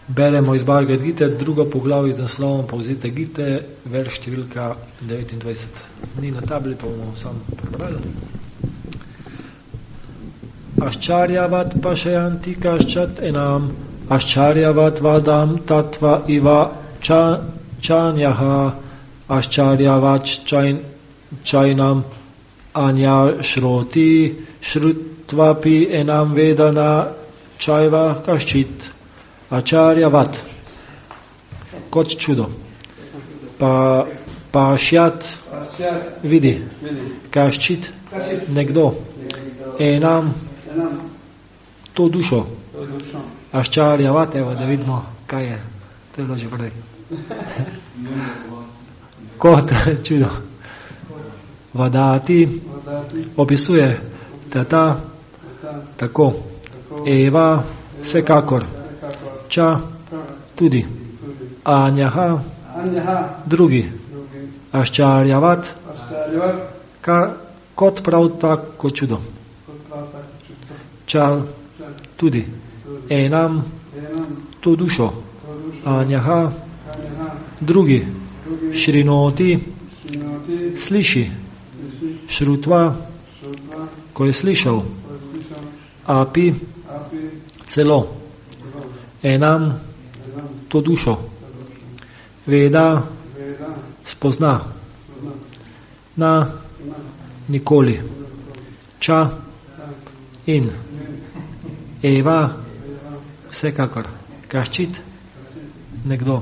Beremo iz Bhagavad Gite, drugo poglavje z naslovom Povzete Gite, verš številka 29. Ni na tabli, pa bomo sam prebrali. Aščarjavat pašajanti kaščat enam, aščarjavat vadam tatva iva čanjaha, aščarjavat čajnam anja šroti, šrutvapi enam vedana čajva kaščit. Ačarjavat, kot čudo. Pašjat, vidi. Kaščit, nekdo. Enam, to dušo. Aščarjavat, evo, da vidimo, kaj je. To je bilo že prej. Kot čudo. Vadati, opisuje tata, tako. Eva, vsekakor. Ča, tudi. Anjaha, drugi. Aščarjavat, kot prav tako čudo. Ča, tudi. Enam, to dušo. Anjaha, drugi. Šrinoti, sliši. Šrutva, ko je slišal. Api, celo. Enam, to dušo. Veda, spozna. Na, nikoli. Ča, in. Eva, vsekakor. Kaščit, nekdo.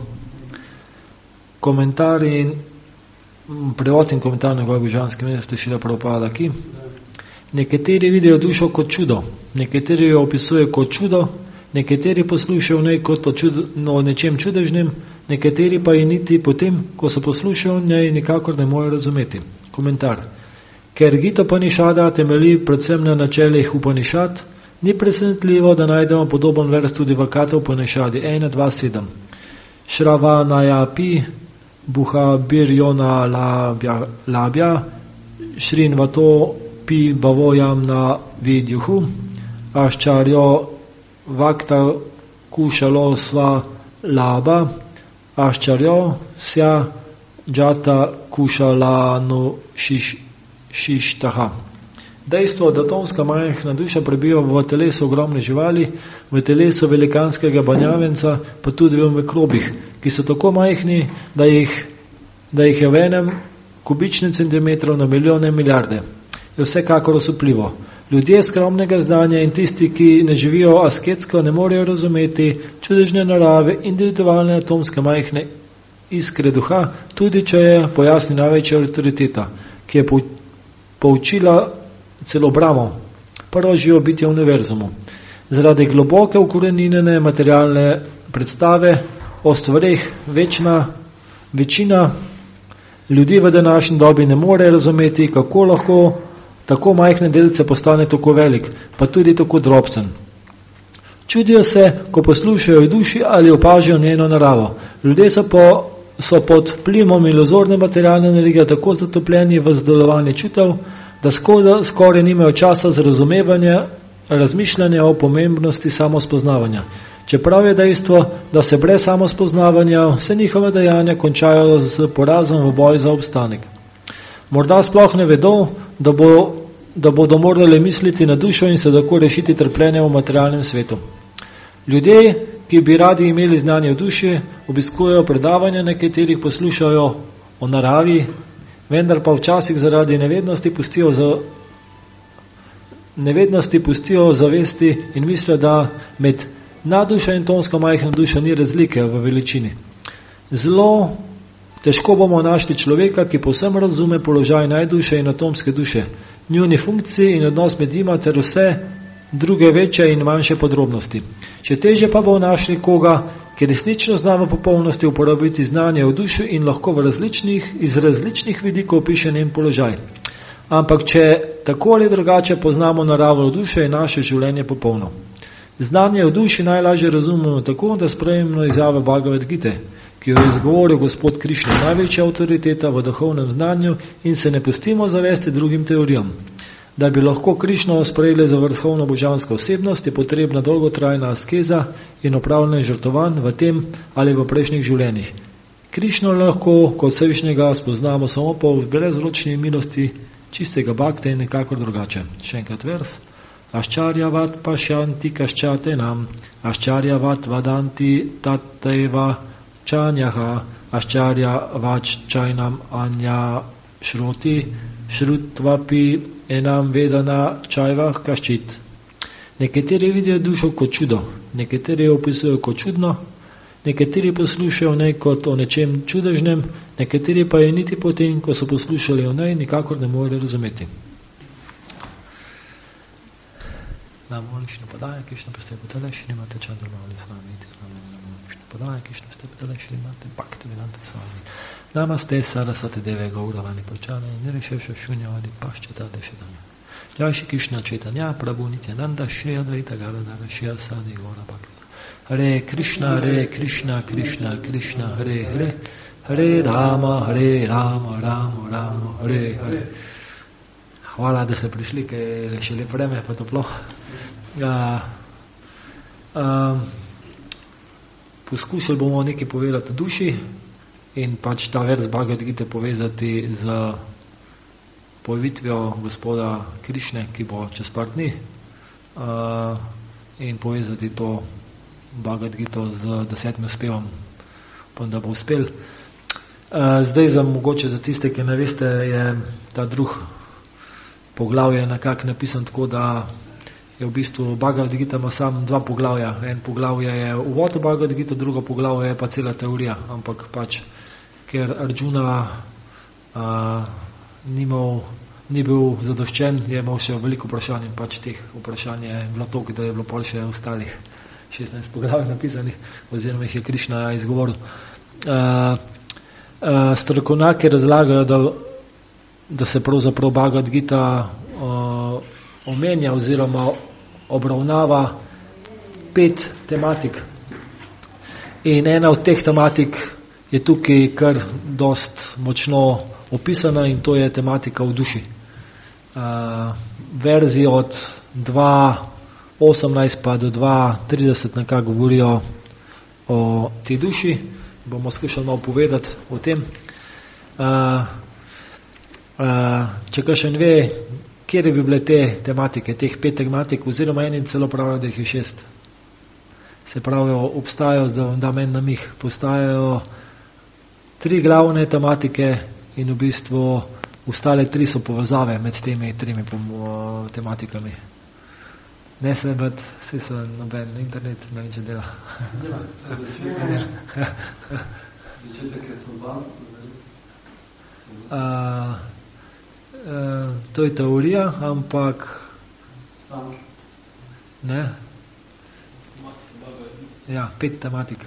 Komentar in prevod in komentar na Božanskem mestu Šrila Prabhupada ki. Nekateri vidijo dušo kot čudo, nekateri jo opisuje kot čudo, nekateri poslušajo v njej kot o nečem čudežnem, nekateri pa ji niti potem, ko so poslušajo v njej, nikakor ne morejo razumeti. Komentar. Ker Gita Upanishada temelji predvsem na načelih Upanishad, ni presenetljivo, da najdemo podoben vers tudi v Kata Upanishadi 1.2.7. Shravanayapi buha birjona labja shrinvato pi bavojam na vidyuhu aščarjo vakta kušalo sva laba aščarjo sja džata kušalanu šištaha. Dejstvo, da atomska majhna duša prebiva v telesu ogromne živali, v telesu velikanskega banjavenca, pa tudi v mikrobih, ki so tako majhni, da jih je v enem kubičnem centimetru na milijone milijarde. Je vsekakor osupljivo. Ljudje skromnega znanja in tisti, ki ne živijo asketsko, ne morejo razumeti čudežne narave individualne atomske majhne iskre duha, tudi če je pojasni največja avtoriteta, ki je poučila celo Brahmo, prvo živo bitje v univerzumu. Zaradi globoke ukoreninjene materialne predstave o stvareh večina ljudi v današnji dobi ne more razumeti, kako lahko tako majhne delce postane tako velik, pa tudi tako drobcen. Čudijo se, ko poslušajo duši ali opažijo njeno naravo. Ljudje so pod vplivom iluzorne materialne energije tako zatopljeni v zadovoljevanje čutev, da skoraj nimajo časa za razumevanje, razmišljanje o pomembnosti samospoznavanja. Čeprav je dejstvo, da se brez samospoznavanja vse njihove dejanja končajo z porazom v boju za obstanek. Morda sploh ne vedo, da bodo morali misliti na dušo in se tako rešiti trpljenja v materialnem svetu. Ljudje, ki bi radi imeli znanje v duši, obiskujejo predavanja, na katerih poslušajo o naravi, vendar pa včasih zaradi nevednosti pustijo zavesti in mislijo, da med naddušo in tonsko majhno dušo ni razlike v veličini. Zelo težko bomo našli človeka, ki povsem razume položaj najduše in atomske duše, njuni funkciji in odnos med njima ter vse druge večje in manjše podrobnosti. Še težje pa bo našli koga, ki resnično zna v popolnosti uporabiti znanje v duši in lahko iz različnih vidikov opiše njen položaj. Ampak če tako ali drugače poznamo naravo duše, je naše življenje popolno. Znanje v duši najlažje razumemo tako, da sprejmemo izjave Bhagavad Gite, ki jo je izgovoril gospod Krišna, največja avtoriteta v duhovnem znanju, in se ne pustimo zavesti drugim teorijam. Da bi lahko Krišno sprejeli za vrhovno božansko osebnost, je potrebna dolgotrajna askeza in opravljanje žrtovanj v tem ali v prejšnjih življenjih. Krišno lahko kot Vsevišnjega spoznamo samo po brezročni milosti čistega bhakte in nekako drugače. Še enkrat vers. Aščarjavat pašyanti kaščatenam, aščarjavat vadanti tatteva čanjaha, aščarjavat čajnam anja šroti, šrutvapi enam vedana čajvah kaščit. Nekateri vidijo dušo kot čudo, nekateri jo opisujejo kot čudno, nekateri poslušajo o njej kot o nečem čudežnem, nekateri pa je niti potem, ko so poslušali o njej, nikakor ne morejo razumeti. Namo lično podaja, Krišna prste potele, šrimate čandramali s vami, namo lično podaja, Krišna prste potele, šrimate bhakti vedante s vami. Namaste sarasvate deve gauravani počane, nireševša šunjavadi paščeta dešetanja. Jai Shri Krishna Chaitanya Prabhu Nityananda Shri Advaita Gadadhara Shri Asadi Gaura Bhakta. Hare Krishna, Krishna Krishna, Hare Hare, Hare Rama, Rama Rama, Hare Hare. Hvala, da ste prišli, ker je še lep vreme, pa toplo. Poskušali bomo nekaj povedati o duši in pač ta vers Bhagavad Gite povezati z pojavitvijo gospoda Krišne, ki bo čez par dni, in povezati to Bhagavad Gito z 10. spevom, pa da bo uspel. Zdaj mogoče za tiste, ki ne veste, je ta drug poglavje nekako napisan tako, da je v bistvu Bhagavad Gita ima samo 2 poglavja. En poglavje je uvod v Bhagavad Gita, drugo poglavje je pa cela teorija, ampak pač, ker Arjuna ni bil zadoščen, je imel še veliko vprašanj in pač teh vprašanj je bilo toliko, da je bilo pol še ostalih 16 poglavij napisanih, oziroma jih je Krišna izgovoril. Strokovnjaki razlagajo, da se pravzaprav Bhagavad Gita omenja oziroma obravnava 5 tematik. In ena od teh tematik je tukaj kar dost močno opisana in to je tematika v duši. Verziji od 2.18 pa do 2.30 nekako govorijo o tej duši. Bomo skušali malo povedati o tem. Če kakšen ve, kjer bi bile te tematike, teh 5 tematik, oziroma eni celo pravijo, da jih je 6. Se pravijo, obstajajo, da vam dam en namih, postajajo 3 glavne tematike in v bistvu ostale 3 so povezave med temi 3 tematikami. Ne se bati, vse so noben internet, ne vem, če dela. Začetek je sloban. To je teorija, ampak ne. Ja, 5 tematik.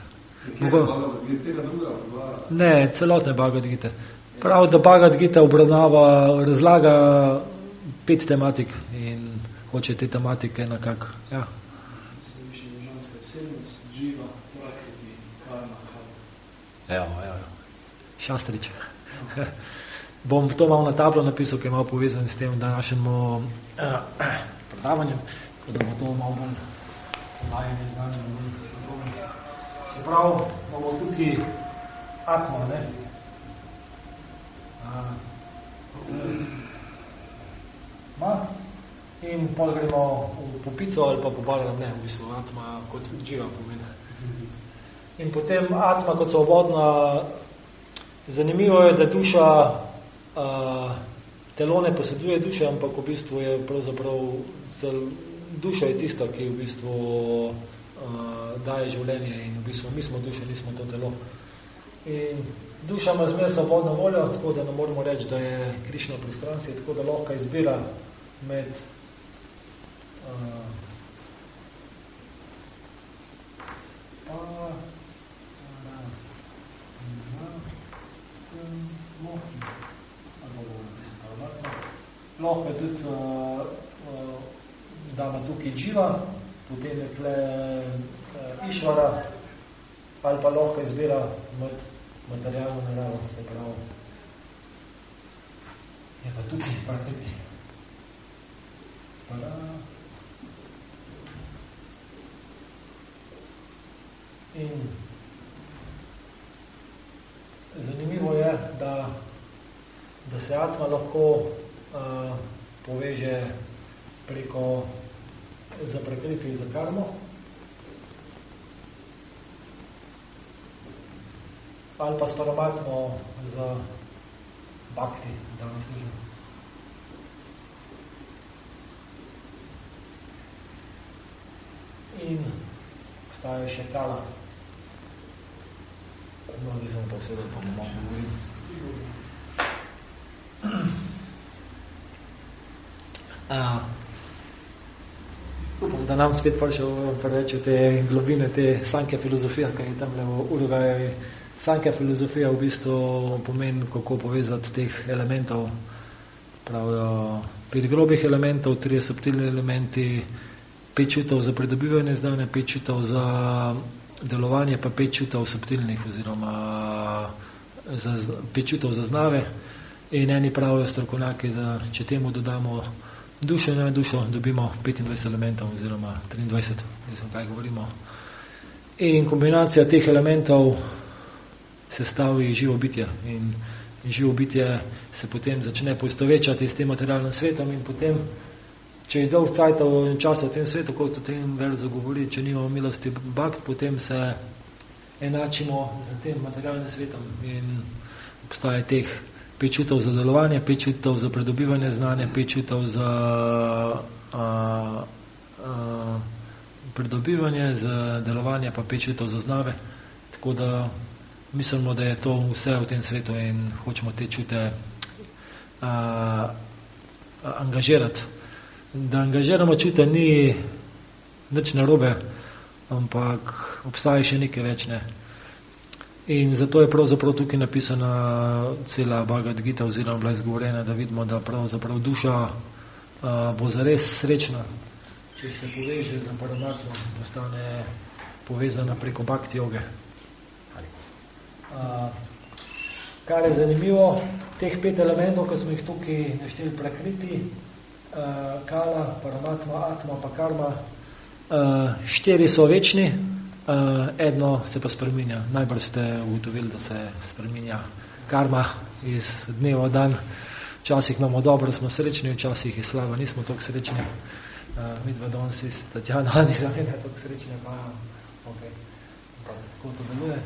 Ne, celotne Bhagavad Gite. Prav, da Bhagavad Gita obravnava, razlaga 5 tematik in hoče te tematike nekako. Ja. Šastrič. Bom to malo na tablo napisal, ki je malo povezan s tem današnjim predavanjem, da bo to malo bolj lajene znanje. Se pravi, imamo tukaj atma, ne? In pol gremo v popico ali pa pobarjamo, ne, v bistvu atma kot živa pomeni. In potem atma kot svobodna. Zanimivo je, da duša telo ne poseduje duše, ampak v bistvu je pravzaprav duša je tista, ki v bistvu daje življenje in v bistvu mi smo duša, nismo to telo. In duša ima zmer svobodno voljo, tako da ne moramo reči, da je Krišna pristranski, tako da lahko izbira med lahko je tudi damo tukaj dživa, potem je tle išvara, ali pa lahko izbira med materialno naravo, se pravi. Je pa tukaj prakriti. In zanimivo je, da se atma lahko poveže preko za prekriti za karmo ali pa s paramatmo za bhakti, da ne služim. In obstaja še kala. No, zdaj sem pa vse, pa malo govorim. Upam, da nam spet prišel preveč v te globine, te sanke filozofije, kaj je tam v Uruguajevi. Sanke filozofija v bistvu pomeni, kako povezati teh elementov, pravijo 5 grobih elementov, 3 subtilni elementi, 5 čutov za pridobivanje znanja, 5 čutov za delovanje, pa 5 čutov subtilnih oziroma 5 čutov zaznave. In eni pravijo strokovnjaki, da če temu dodamo dušo na dušo, dobimo 25 elementov oziroma 23, mislim, kaj govorimo. In kombinacija teh elementov sestavi živo bitje. In živo bitje se potem začne poistovečati s tem materialnim svetom in potem, če je dolg časa v tem svetu, kot v tem verzu govori, če nimamo milosti bhakt, potem se enačimo z tem materialnim svetom in obstaja teh 5 čutov za delovanje, 5 čutov za pridobivanje znanja, 5 čutov za pridobivanje, za delovanje, pa 5 čutov za znave. Tako da mislimo, da je to vse v tem svetu in hočemo te čute angažirati. Da angažiramo čute ni nič narobe, ampak obstaja še nekaj več, ne. In zato je pravzaprav tukaj napisana cela Bhagavad Gita oziroma bila izgovorjena, da vidimo, da pravzaprav duša bo zares srečna, če se poveže z paramatmo, postane povezana preko bhakti joge. Kar je zanimivo, teh 5 elementov, ki smo jih tukaj našteli prakriti, kala, paramatma, atma pa karma, 4 so večni, eno se pa spreminja. Najbolj ste ugotovili, da se spreminja karma iz dneva v dan. Včasih imamo dobro, smo srečni, včasih je slabo, nismo toliko srečni. Midva danes s Tatjana ni za mene toliko srečni, pa okay. Tako to deluje.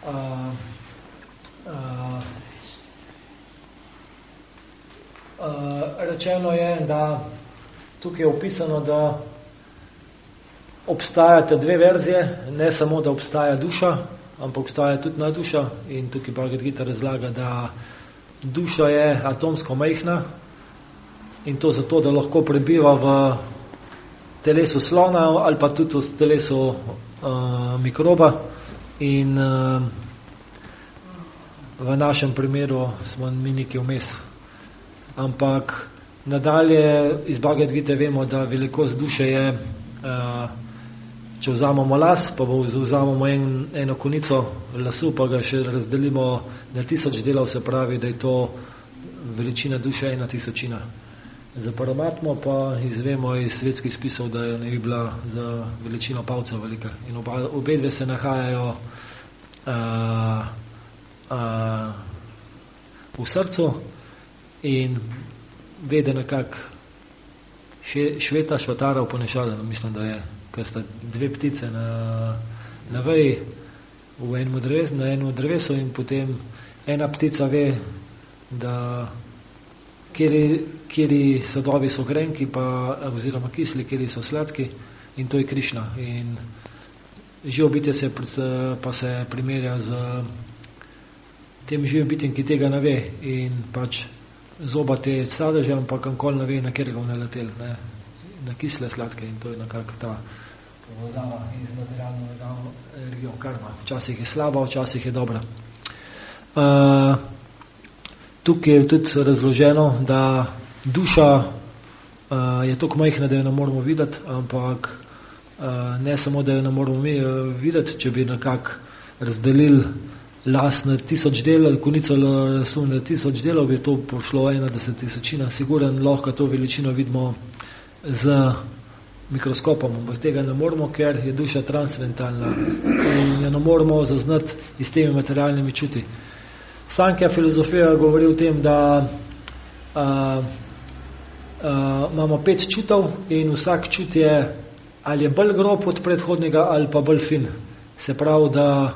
Rečeno je, da tukaj je opisano, da obstajate 2 verzije, ne samo, da obstaja duša, ampak obstaja tudi nadduša in tukaj Bhagavad Gita razlaga, da duša je atomsko majhna in to zato, da lahko prebiva v telesu slona ali pa tudi v telesu mikroba in v našem primeru smo mi nekaj vmes. Ampak nadalje iz Bhagavad Gite vemo, da velikost duše je, če vzamemo las, pa vzamemo eno konico lasu, pa ga še razdelimo na 1000 delov, se pravi, da je to veličina duše 1/1000. Za paramatmo pa izvemo iz svetskih spisov, da je ne bi bila za veličino palca velika. In obe dve se nahajajo v srcu in vede nekako Šveta Švatara Upanešada, mislim, da je, ker sta 2 ptice na veji na enem drevesu in potem ena ptica ve, da kjeri sadovi so grenki oziroma kisli, kjeri so sladki in to je Krišna. In živo bitje pa se primerja z tem živim bitjem, ki tega ne ve in pač zoba te sadeže, ampak ankoli ne ve, na kjer ga v naletel, ne? Na kisle, sladke in to je nekako ta povezava iz materialno energijo karma. Včasih je slaba, včasih je dobra. Tukaj je tudi razloženo, da duša je toliko majhna, da jo ne moramo videti, ampak ne samo, da jo ne moramo videti, če bi nekako razdelili las na 1000 delov, konico lasu na 1000 delov, bi to pošlo 1/100000. Siguren lahko to veličino vidimo z mikroskopom, ampak tega ne moremo, ker je duša transcendentalna in jo ne moremo zaznati s temi materialnimi čuti. Sankja filozofija govori o tem, da imamo 5 čutov in vsak čut je ali je bolj grob od predhodnega ali pa bolj fin. Se pravi, da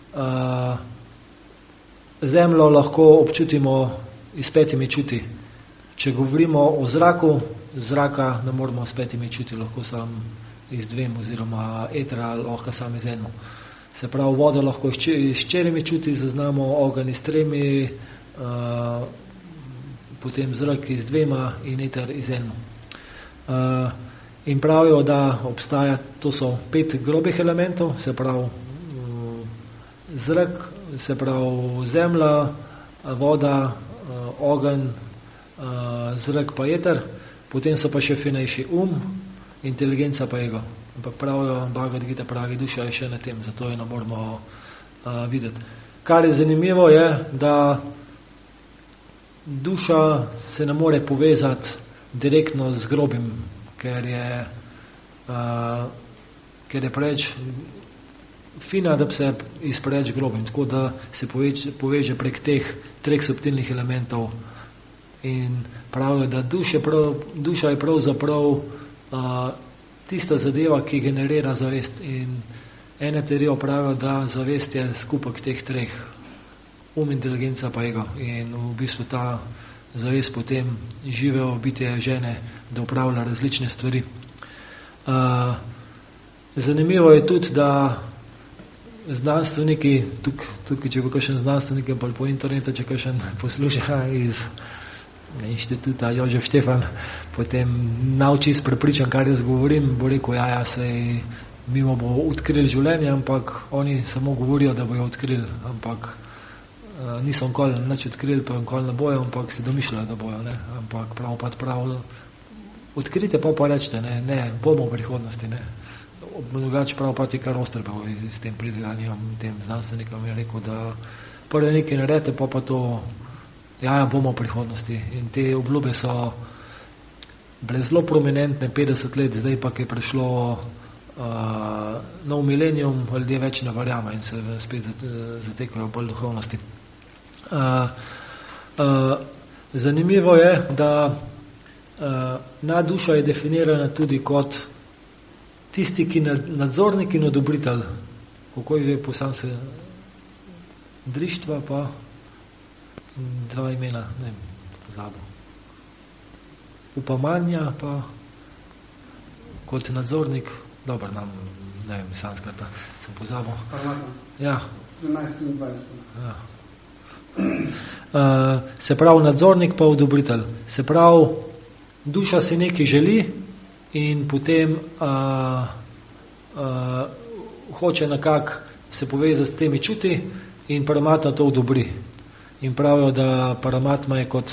zemljo lahko občutimo s 5 čuti. Če govorimo o zraku, zraka ne moramo s 5 čuti, lahko sam z 2 oziroma etra lahko sam z 1. Se pravi, vodo lahko s 4 čuti zaznamo, ogenj s 3, potem zrak z 2 in eter z 1. In pravijo, da obstaja, to so 5 grobih elementov, se pravi zrak, se pravi zemlja, voda, ogenj, zrak pa eter, potem so pa še finejši inteligenca pa ego. Ampak pravijo, Bhagavad Gita pravi, duša je še na tem, zato jo ne moramo videti. Kar je zanimivo je, da duša se ne more povezati direktno z grobim, ker je preveč fina, da bi se izpreč grobim, tako da se poveže prek teh 3 subtilnih elementov. In pravijo, da duša je pravzaprav tista zadeva, ki generira zavest. In ene teorijo pravijo, da zavest je skupek teh 3, inteligenca pa ego. In v bistvu ta zavest potem živejo bitje žene, da upravlja različne stvari. Zanimivo je tudi, da znanstveniki, tukaj če bo kakšen znanstvenik ali po internetu, če kakšen posluša iz inštituta Jožef Štefan, potem nauči prepričan, kar jaz govorim, bo rekel, ja, sej mimo bo odkrili življenje, ampak oni samo govorijo, da bojo odkrili, ampak niso nikoli nič odkrili, pa nikoli ne bojo, ampak si domišljajo, da bojo, ne? Ampak prav, odkrite pa rečete, ne, bomo v prihodnosti, ne. Drugače prav pa ti kar Osterbev s tem pridelanjem, tem znanstvenikom je rekel, da prve nekaj naredite, pa to, ja, bomo v prihodnosti. In te obljube so bile zelo prominentne 50 let, zdaj pa, ki je prišlo nov milenijum, ljudje več ne verjame in se spet zatekajo bolj duhovnosti. Zanimivo je, da nadduša je definirana tudi kot tisti, ki nadzornik in odobritelj. Kako je posam se drištva, pa 2 imena, ne vem, pozabil. Upamanja pa kot nadzornik, dobro, ne vem, sanskrta, sem pozabil. Ja. 13 in 20. Ja. Se pravi nadzornik pa odobritelj. Se pravi, duša si nekaj želi in potem hoče nekako se povezati s temi čuti in Paramatma to odobri. In pravijo, da Paramatma je kot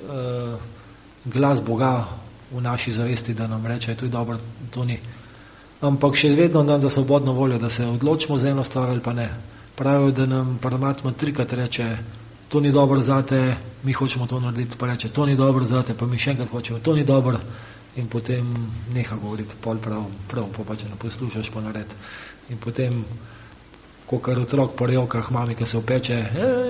glas Boga v naši zavesti, da nam reče, to je dobro, to ni. Ampak še vedno nam za svobodno voljo, da se odločimo za eno stvar ali pa ne. Pravijo, da nam Paramatma 3-krat reče, to ni dobro zate, mi hočemo to narediti, pa reče, to ni dobro zate, pa mi še enkrat hočemo, to ni dobro, in potem neha govoriti, pol prav, pa če ne poslušaš, pa nared. In potem, kakor otrok po revkah mami, ki se opeče,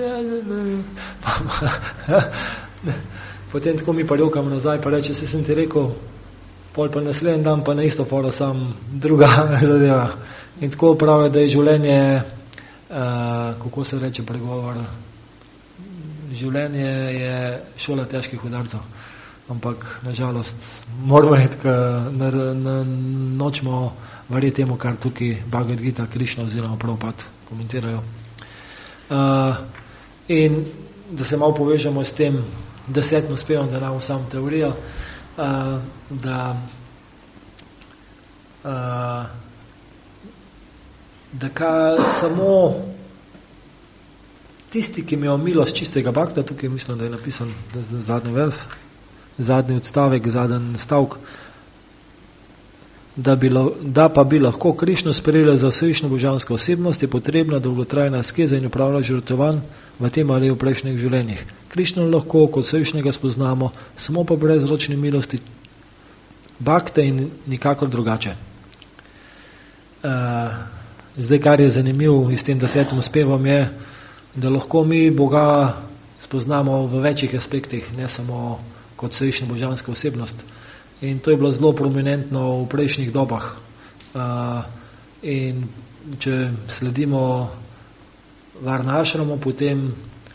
potem tako mi pa revkam nazaj, pa reče, sem ti rekel, pol pa naslednji dan, pa na isto foro sam druga zadeva. In tako pravijo, da je življenje, kako se reče pregovor, življenje je šola težkih udarcev, ampak nažalost moramo nočemo verjeti temu, kar tukaj Bhagavad Gita, Krišna oziroma Prabhupada komentirajo. In da se malo povežemo s tem 10. spevom, da nam sam teorijo, da samo tisti, ki imajo milost čistega bhakta, tukaj mislim, da je napisan zadnji vers, zadnji odstavek, zadnji stavk, da pa bi lahko Krišno sprejela za vsevično božansko osebnost, je potrebna dolgotrajna askeza in upravlja žrtvovan v tem ali v prejšnjih življenjih. Krišno lahko kot vsevišnjega spoznamo, samo pa brez ročne milosti bakte in nikakor drugače. Zdaj, kar je zanimivo s tem 10. spevom je, da lahko mi Boga spoznamo v večjih aspektih, ne samo kot srečna božanska osebnost. In to je bilo zelo prominentno v prejšnjih dobah. In če sledimo Varnašramu, potem,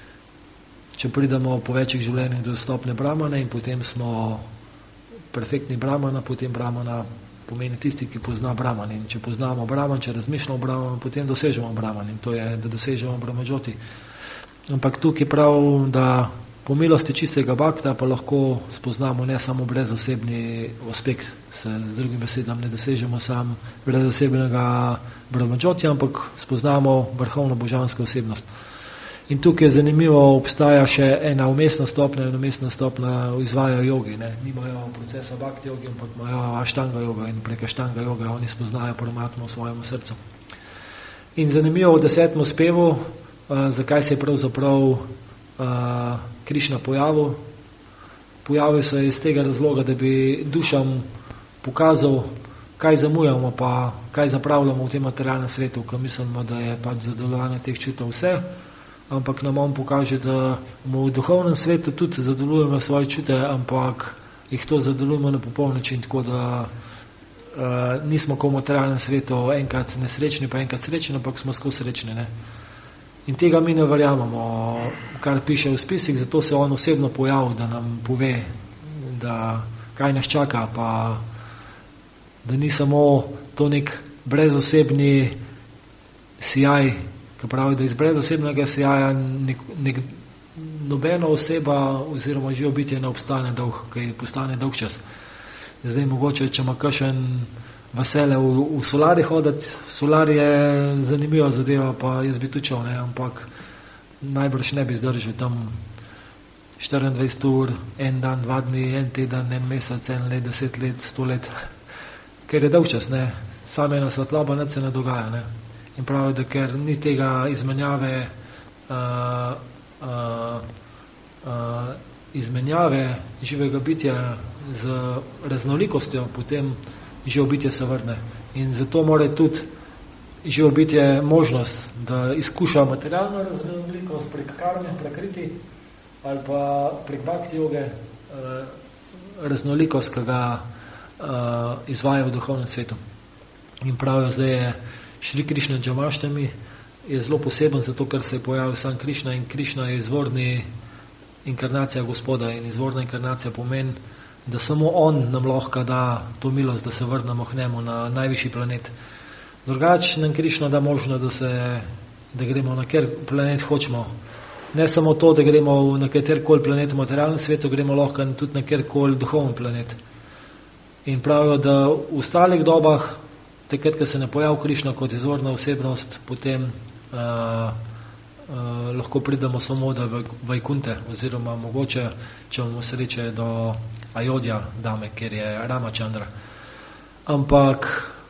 če pridemo po večjih življenjih do stopne Brahmane in potem smo perfektni Brahmana, potem Brahmana pomeni tisti, ki pozna Brahman. In če poznamo Brahman, če razmišljamo o Brahmanu, potem dosežemo Brahman. In to je, da dosežemo Brahmajoti. Ampak tukaj prav, da po milosti čistega bakta pa lahko spoznamo ne samo brezosebni aspekt, se z drugim besedam ne dosežemo sam brezosebnega Brahmajoti, ampak spoznamo vrhovno božansko osebnost. In tukaj je zanimivo, obstaja še ena umestna stopnja in umestna stopnja izvajajo jogi. Nimajo procesa bhakti jogi, ampak imajo aštanga joga in prek aštanga joga oni spoznajo Paramatmo v svojem srcu. In zanimivo v 10. spevu, zakaj se je pravzaprav Krišna pojavil. Pojavil se je iz tega razloga, da bi dušam pokazal, kaj zamujamo pa kaj zapravljamo v tem materialnem svetu, ko mislimo, da je pač zadovoljanje teh čutov vse, ampak nam on pokaže, da v duhovnem svetu tudi zadovoljujemo svoje čute, ampak jih to zadovoljujemo na popoln način, tako da nismo kot v materialnem svetu enkrat nesrečni pa enkrat srečni, ampak smo skozi srečni. In tega mi ne verjamemo, kar piše v spisih, zato se on osebno pojavil, da nam pove, da kaj nas čaka, pa da ni samo to nek brezosebni sijaj, ki pravi, da iz brezosebnega sijaja nobena oseba oziroma živo bitje ne obstane dolg, ki postane dolg čas. Zdaj mogoče, če ima kakšen vesele v solari hoditi, solari je zanimiva zadeva, pa jaz bi tudi čel, ampak najbrž ne bi zdržal tam 24 ur, en dan, 2 dni, en teden, en mesec, en let, 10 let, 100 let, ker je dolg čas, sama ena svetloba, nič se ne dogaja. In pravi, da ker ni tega izmenjave živega bitja z raznolikostjo, potem živo bitje se vrne. In zato mora tudi živo bitje možnost, da izkuša materialno raznolikost prek karme, prekriti, ali pa prek bhakti joge raznolikost, ki ga izvaja v duhovnem svetu. In pravijo, zdaj je Šri Krišna Džamaštami je zelo poseben, zato ker se je pojavil sam Krišna in Krišna je izvorni inkarnacija Gospoda in izvorna inkarnacija pomeni, da samo on nam lahko da to milost, da se vrnemo k njemu na najvišji planet. Drugače nam Krišna da možno, da gremo na kjer planet hočemo. Ne samo to, da gremo na katerikoli planet v materialnem svetu, gremo lahko tudi na kjerkoli duhoven planet. In pravijo, da v ostalih dobah, takrat, ko se ne pojavi Krišna kot izvorna osebnost, potem lahko pridemo samo do Vajkunte, oziroma mogoče, če bomo sreče, do Ajodja dame, kjer je Ramachandra. Ampak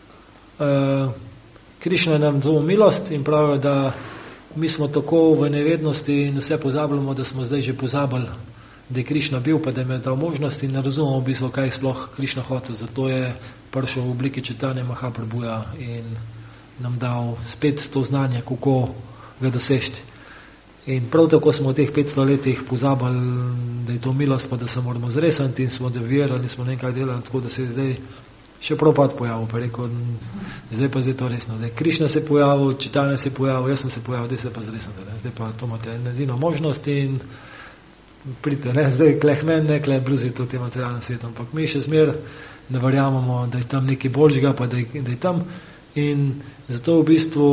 Krišna nam zelo milost in pravijo, da mi smo tako v nevednosti in vse pozabljamo, da smo zdaj že pozabili, da je Krišna bil, pa da jim je dal možnost in ne razumemo v bistvu, kaj sploh Krišna hotel. Zato je prišel v obliki Čitanje Mahaprabhuja in nam dal spet to znanje, kako ga dosežiti. In prav tako smo v teh 500 letih pozabili, da je to milost, pa da se moramo zresati in smo devijerali, smo nekaj delali, tako da se je zdaj še Prabhupada pojavil, pa rekel, zdaj pa to resno. Zdaj Krišna se je pojavil, Čitanje se je pojavil, jaz sem se pojavil, zdaj se pa zresate. Zdaj pa to imate edino možnost in pridite, zdaj klehmen, ne kle bluzite v tem materialnem svetu, ampak mi še zmer ne verjamemo, da je tam nekaj boljšega, pa da je tam. In zato v bistvu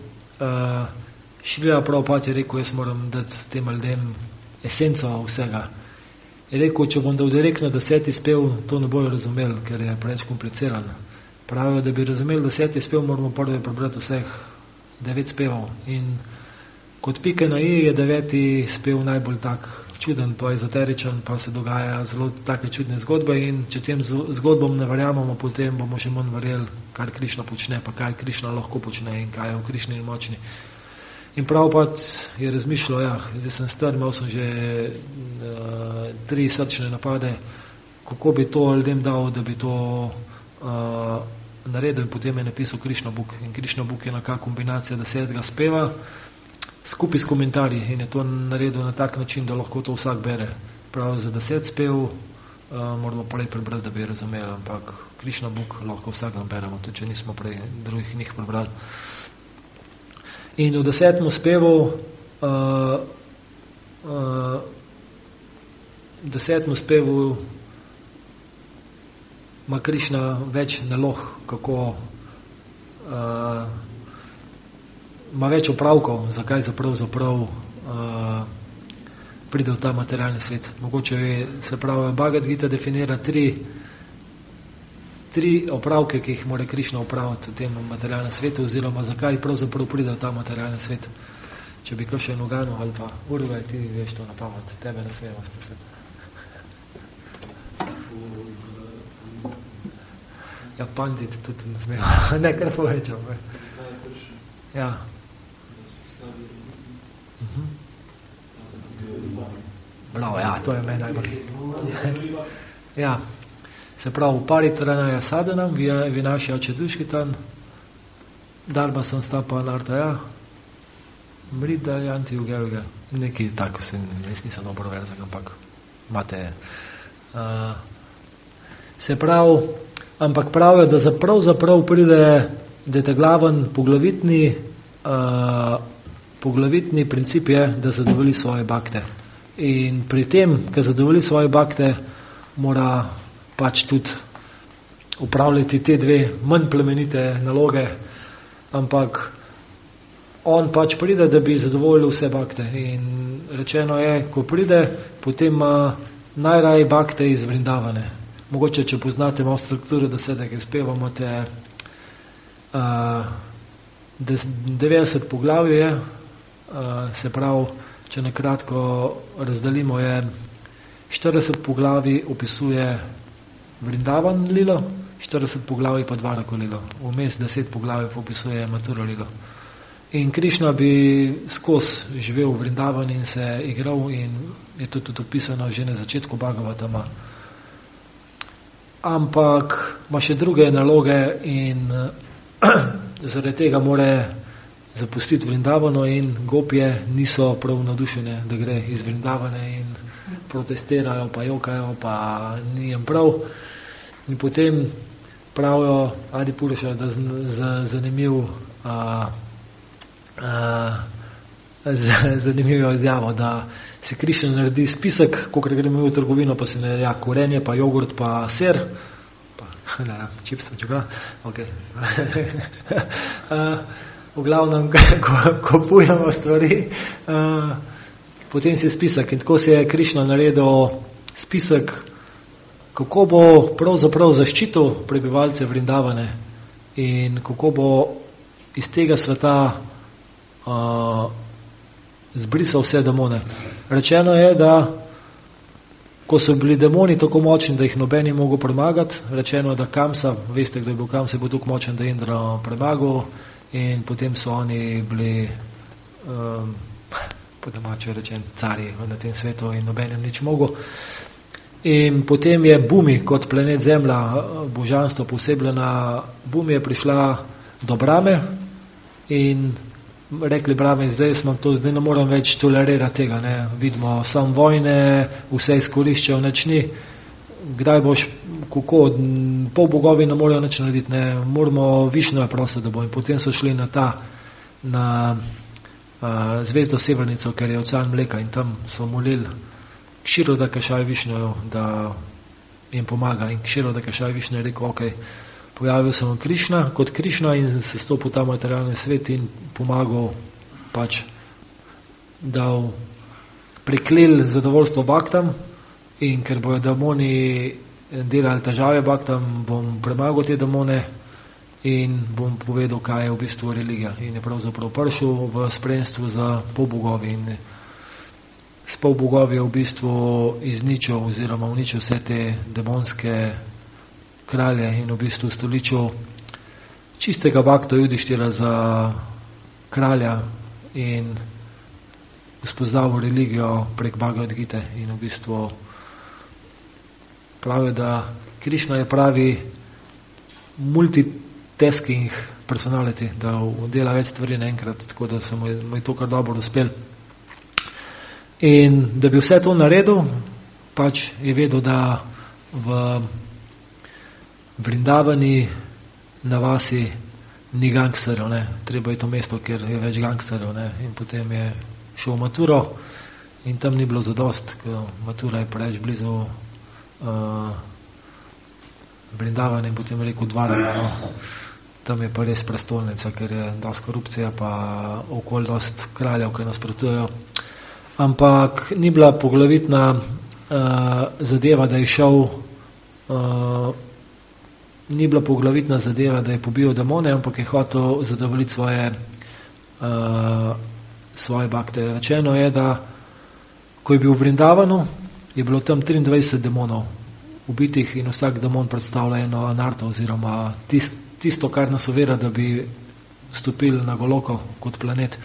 Šrila Prabhupada je rekel, jaz moram dati tem ljudem esenco vsega. Je rekel, če bom dal direktno 10. spev, to ne bojo razumeli, ker je preveč kompliciran. Pravijo, da bi razumeli 10. spev, moramo prvi prebrati vseh 9 spevov. In kot pike na i je 9. spev najbolj tak čuden, pa ezoteričen, pa se dogaja zelo take čudne zgodbe in če tem zgodbom ne verjamemo, potem bomo še manj verjeli, kar Krišna počne, pa kaj Krišna lahko počne in kaj je v Krišni močni. In Prabhupada je razmišljal, zdaj sem star, imel sem že 3 srčne napade kako bi to ljudem dal, da bi to naredil, in potem je napisal Krišna Buk. In Krišna Buk je neka kombinacija 10 speva skupaj s komentarji in je to naredil na tak način, da lahko to vsak bere. Prav za 10 spev moramo prej prebrati, da bi razumeli, ampak Krišna Buk lahko vsak nam beremo, tudi če nismo prej drugih njih prebrali. In v 10. spevu v 10. spevu ima Krišna več nalog, kako ima več opravkov, zakaj zaprav pride v ta materialni svet. Mogoče se pravi, Bhagavad Gita definira tri opravke, ki jih mora Krišna opraviti v tem materialnem svetu, oziroma zakaj pravzaprav pride v ta materialni svet. Če bi še Noganu ali pa Urve, ti veš to na pamet, tebe ne smemo sprašati. Ja, pandit tudi ne smemo. Ne, kar povečam. Ja. Bravo, ja, to je meni najbolj. Ja. Se pravi, Paritranaja sadanam, vinašja čeduškitan, dharma samstapa nartaja, mrida janti ugeruge. Nekaj tako se, jaz nisem dobro verzak, ampak imate. Se pravi, ampak pravijo, da zaprav pride, da je ta glaven poglavitni princip je, da zadovolji svoje bakte. In pri tem, ko zadovolji svoje bakte, mora pač tudi upravljati te dve manj plemenite naloge, ampak on pač pride, da bi zadovoljil vse bakte. In rečeno je, ko pride, potem ima najraj bakte iz Vrindavane. Mogoče, če poznate malo strukturo, da se nekaj speva, imate 90 poglavij je, se pravi, če nakratko razdelimo, je 40 poglavij opisuje Vrindavan lilo, 40 poglavij pa Dvarako lilo. Vmes 10 poglavij opisuje Mathura lilo. In Krišna bi skozi živel v Vrindavan in se igral, in je to tudi opisano že na začetku Bhagavatama. Ampak ima še druge naloge in zaradi tega mora zapustiti Vrindavano, in gopje niso prav navdušene, da gre iz Vrindavane, in protestirajo, pa jokajo, pa ni jim prav. In potem pravijo Adipuruša, da zanimivo izjavo, da se Krišna naredi spisek, kolikor gremo v trgovino, pa se ne ja korenje, pa jogurt, pa ser, pa ne, čips, čega, ok. V glavnem, ko kupujemo stvari, potem se spisek. In tako se je Krišna naredil spisek, kako bo pravzaprav zaščitil prebivalce Vrindavane in kako bo iz tega sveta zbrisal vse demone. Rečeno je, da ko so bili demoni tako močni, da jih noben je mogel premagati, rečeno je, da Kamsa, veste, kdo je bil Kamsa, je bil tako močen, da je Indra premagal, in potem so oni bili po domače rečen carji na tem svetu in noben jim nič mogel. In potem je Bumi kot planet Zemlja, božanstvo posebljena, Bumi je prišla do Brame in rekli Brame, zdaj ne moram več tolerirati tega, ne. Vidimo sam vojne, vse izkoriščajo, nič ni. Kdaj boš, kako, pol bogovi ne morajo nič narediti, ne, moramo Višnoja prositi, da bo. In potem so šli na zvezdo Severnico, ker je ocean mleka, in tam so molili Kširoda Kašaj Višnoju, da jim pomaga. In Kširoda Kašaj Višnoj je rekel, ok, pojavil sem Krišna kot Krišna in se stopil ta materialni svet in pomagal, pač dal priklil zadovoljstvo baktam, in ker bojo demoni delali težave baktam, bom premagal te demone in bom povedal, kaj je v bistvu religija. In je pravzaprav prišel v spremstvu za polbogovi in s polbogovi je v bistvu izničil oziroma uničil vse te demonske kralje in v bistvu stoličil čistega bakta Judištira za kralja in vzpostavil religijo prek Bhagavad Gite in v bistvu pravijo, da Krišna je pravi multitasking personality, da dela več stvari naenkrat, tako da se mu je to kar dobro uspel. In da bi vse to naredil, pač je vedel, da v Vrindavani na vasi ni gangsterjev, ne. Treba je to mesto, kjer je več gangsterjev, ne. In potem je šel v Maturo in tam ni bilo zadost, ker Matura je preveč blizu Vrindavani in potem je rekel Dvaraka, no. Tam je pa res prestolnica, ker je dosti korupcija, pa okoli dosti kraljev, ki nasprotujejo. Ampak ni bila poglavitna zadeva, da je šel, ni bila poglavitna zadeva, da je pobil demone, ampak je hotel zadovoljiti svoje bakte. Rečeno je, da ko je bil v Vrindavanu, je bilo tam 23 demonov ubitih in vsak demon predstavlja eno anarto oziroma tisto, kar nas ovira, da bi stopili na Goloko kot planet.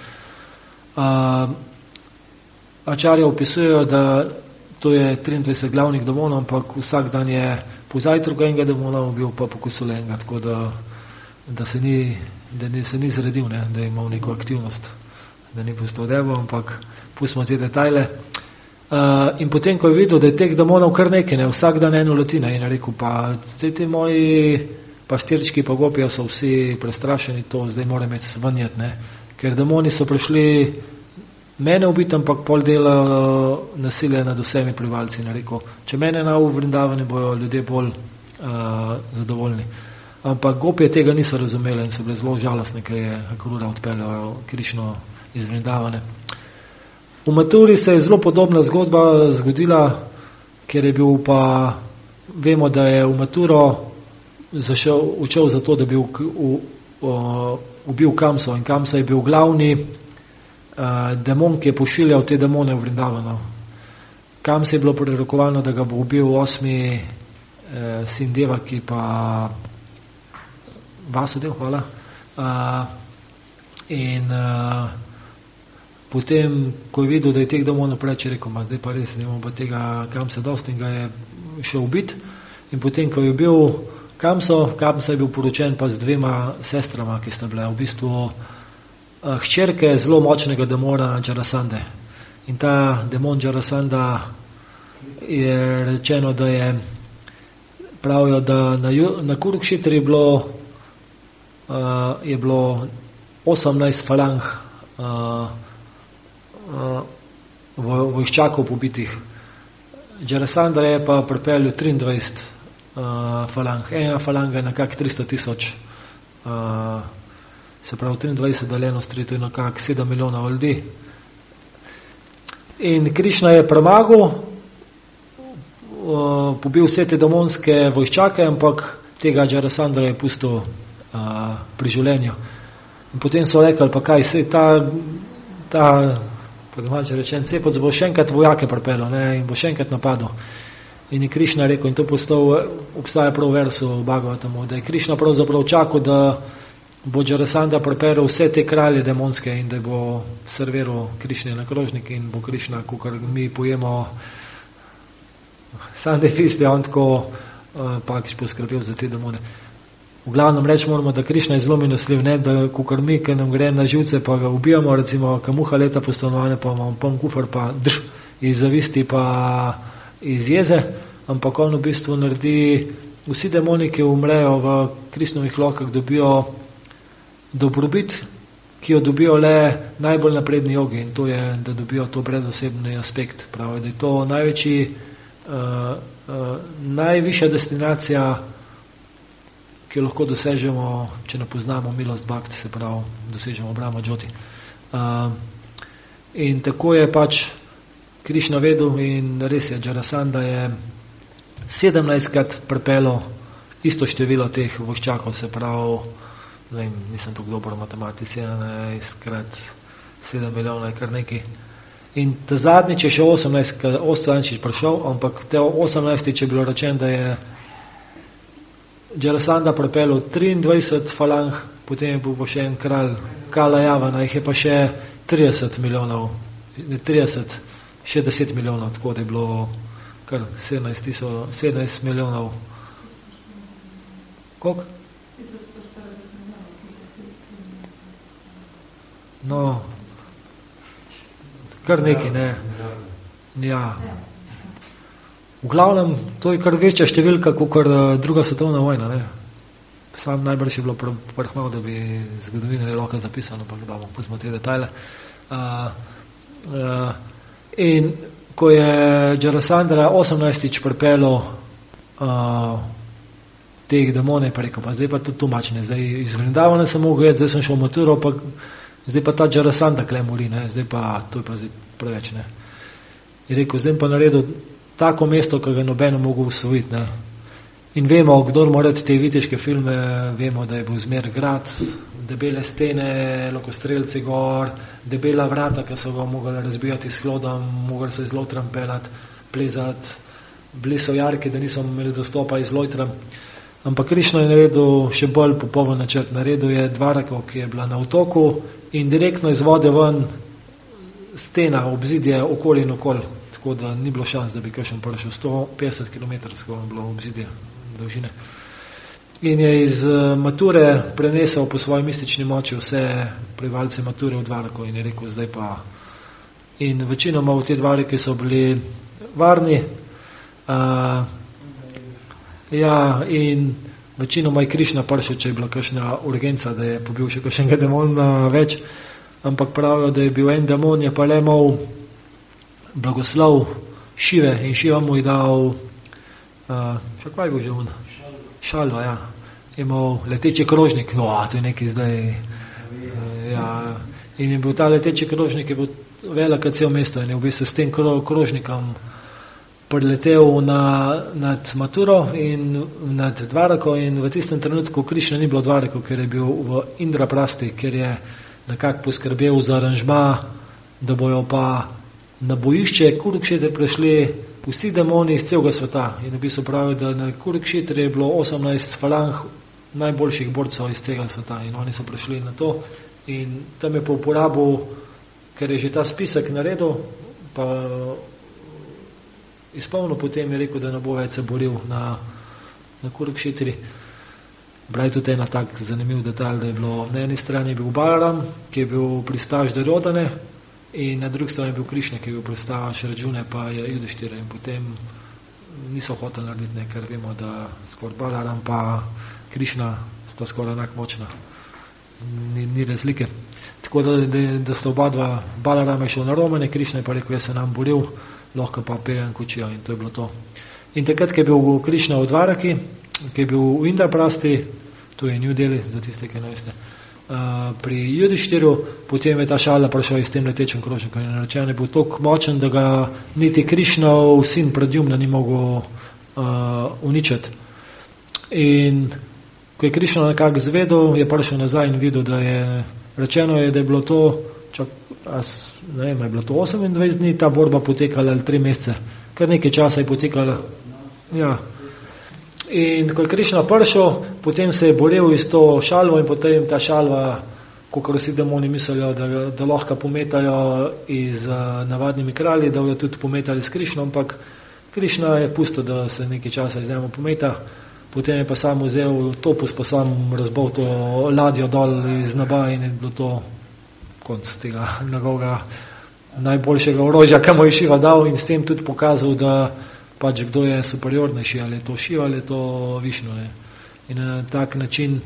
Ačarja opisujejo, da to je 23 glavnih demonov, ampak vsak dan je po zajtrku enega demona ubil, pa po kosilo enega, tako da se ni zredil, ne, da je imel neko aktivnost, da ni postal devo, ampak pustimo te detajle. In potem, ko je videl, da je teh demonov kar nekaj, ne, vsak dan eno leti, ne, in je rekel, pa te moji pastirčki pa gopija so vsi prestrašeni, to zdaj mora imeti svanjet, ne, ker demoni so prišli mene ubiti, ampak pol dela nasilje nad vsemi prebivalci. In je rekel, če mene na v Vrindavani, bojo ljudje bolj zadovoljni. Ampak gopije tega niso razumeli in so bile zelo žalostne, ker je Akrura odpeljal Krišno iz Vrindavane. V Maturi se je zelo podobna zgodba zgodila, ker je bil pa, vemo, da je v Maturo učel zato, da bi ubil Kamso, in Kamsa je bil glavni demon, ki je pošiljal te demone v Vrindavano. Kamsa je bilo prerokovano, da ga bo ubil 8. sin Devaki, pa Vasudev, hvala. Potem, ko je videl, da je teh demonov preveč, je rekel, zdaj pa res, imamo pa tega Kamsa dosti, in ga je šel ubiti. In potem, ko je bil Kamsa je bil poročen pa z 2 sestrama, ki sta bile v bistvu hčerke zelo močnega demona Jarasande. In ta demon Jarasanda je rečeno, da je, pravijo, da na Kurukšitr je bilo 18 falang vojščakov pobitih. Jarasandra je pa pripeljal 23 falang. Ena falanga je nekak 300,000, se pravi 23 deljeno s 3, to je nekak 7 milijonov ljudi. In Krišna je premagal, pobil vse te demonske vojščake, ampak tega Jarasandra je pustil pri življenju. In potem so rekli, pa kaj, se ta po domače rečen, Cepot bo še enkrat vojake pripeljal, ne, in bo še enkrat napadel. In je Krišna rekel, in to obstaja prav versu v Bhagavatamu, da je Krišna pravzaprav čakal, da bo Jarasandha pripeljal vse te kralje demonske in da bo serviral Krišne na krožnik in bo Krišna, kakor mi pojemo Sunday feast, on tako pač poskrbel za te demone. V glavnem reč moramo, da Krišna je zelo minosljiv, ne, da kakor mi, ki nam gre na živce, pa ga ubijamo, recimo, ka muha leta po stanovanje, pa imamo poln kufr, pa iz zavisti, pa iz jeze, ampak on v bistvu naredi, vsi demoni, ki umrejo v Krišnovih lokah, dobijo dobrobit, ki jo dobijo le najbolj napredni jogi, in to je, da dobijo to brezosebni aspekt. Pravi, da je to najvišja destinacija, ki jo lahko dosežemo, če ne poznamo milost bhakti, se pravi, dosežemo Brahma Jyoti. In tako je pač Krišna vedel in res je, Jarasandha je 17krat pripeljal isto število teh voščakov, se pravi, nisem tako dobro matematici, 17krat 7 milijonov je kar nekaj. In ta zadnjič je še 18 prišel, ampak te 18 je bilo rečeno, da je Jarasandha pripeljal 23 falang, potem je bil še en kralj Kala Javana, jih je pa še 30 milijonov, 30, še 10 milijonov, tako da je bilo kar 17 milijonov. Koliko? No, kar nekaj, ne. Ja. V glavnem, to je kar večja številka, kot druga svetovna vojna, ne. Sam najbrž je bilo prhmal, da bi zgodovina lahko zapisano, pa da bomo pustimo te detajle. In ko je Jarasandra 18. pripeljal teh demone, pa rekel, pa zdaj pa tudi tumačne, zdaj iz Vrindavana sem mogel vedeti, zdaj sem šel v maturo, pa zdaj pa ta Jarasandra kle moli, ne, zdaj pa to je pa zdaj preveč, ne. Je rekel, zdaj pa naredil tako mesto, ki ga nobeno mogel usvojiti, ne. In vemo, kdor mora te viteške filme, vemo, da je bil zmer grad, debele stene, lokostrelci gor, debela vrata, ki so ga mogli razbijati s hlodom, mogli se z lojtram pelati, plezati, bili so jarki, da niso imeli dostopa iz lojtra. Ampak Krišna je naredil še bolj popoln načrt. Naredil je Dvarako, ki je bila na otoku in direktno iz vode ven stena, obzidje okoli in okoli. Tako da ni bilo šans, da bi kakšen prišel. 150 km bilo obzidje dolžine. In je iz Mature prenesel po svoji mistični moči vse prebivalce Mature v Dvarako in je rekel, zdaj pa. In večinoma v te Dvarake so bili varni. Ja, in večinoma je Krišna prišel, če je bila kakšna urgenca, da je pobil še kakšnega demona več. Ampak pravijo, da je bil en demon, je pa le imel blagoslov Šive in Šiva mu je dal še kaj je bil že on? Šalva, ja. Je imel leteči krožnik. To je nekaj zdaj. Ja. In je bil ta leteči krožnik, je bil velik kot cel mesto in je v bistvu s tem krožnikom priletel nad Maturo in nad Dvarako in v tistem trenutku Krišna ni bilo Dvarako, ker je bil v Indraprasti, ker je nekako poskrbel za aranžma, da bojo pa na bojišče Kurukšetre prišli vsi demoni iz celega sveta. In v bistvu pravijo, da na Kurukšetri je bilo 18 falang najboljših borcev iz celega sveta in oni so prišli na to in tam je po uporabu, ker je že ta spisek naredil, pa izpolnil, potem je rekel, da ne bo več se boril na Kurukšetri. Bila je tudi ena tak zanimiv detalj, da je bilo na eni strani bil Balaram, ki je bil pristaš Duryodhane in na drugi strani je bil Krišna, ki je bil pristaš Arjune pa Judištira in potem niso hoteli narediti, ne, ker vemo, da skoraj Balaram pa Krišna sta skoraj enak močna. Ni razlike. Tako da sta oba dva, Balaram je šel na Romane, Krišna je pa rekel, jaz se nam boril, lahko pa peljem kočijo in to je bilo to. In takrat, ki je bil Krišna v Dvaraki, ki je bil v Indraprasti, to je New Delhi, za tiste, ki ne veste, pri Judištiru, potem je ta Šala prišel s tem letečem krožnikom in rečeno je bil toliko močen, da ga niti Krišnov sin Pradyumna ni mogel uničiti. In ko je Krišna nekako zvedel, je prišel nazaj in videl, da je rečeno je, da je bilo to ne vem, je bilo to 28 dni, ta borba potekala 3 mesece. Kar nekaj časa je potekala. Ja. In ko je Krišna prišel, potem se je boril iz to Šalvo in potem ta Šalva, kakor vsi demoni mislijo, da lahko pometajo iz navadnimi kralji, da jo tudi pometali s Krišno, ampak Krišna je pustil, da se nekaj časa iz njemu pometa. Potem je pa sam vzel topus, pa sam razbol to ladjo dol iz neba in je bilo to konc tega njegovega najboljšega orožja, ki mu je Šiva dal in s tem tudi pokazal, da pač kdo je superiornejši, ali je to Šiva, ali je to Višnu. Ne. In na tak način,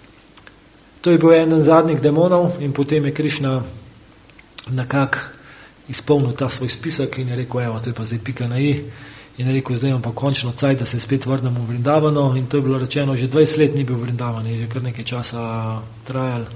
to je bil eden zadnjih demonov in potem je Krišna nekako izpolnil ta svoj spisek in je rekel, evo, to je pa zdaj pika na i. In je rekel, zdaj imam pa končno cajt, da se spet vrnemo v Vrindavano in to je bilo rečeno, že 20 let ni bil v Vrindavano, je že kar nekaj časa trajal.